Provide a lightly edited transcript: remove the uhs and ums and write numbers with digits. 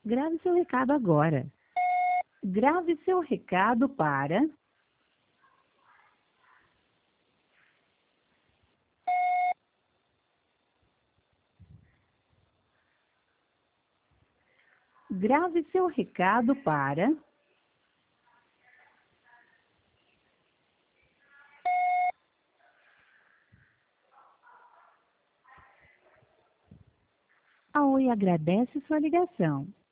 Grave seu recado agora. Grave seu recado para... Grave seu recado para... A Oi agradece sua ligação.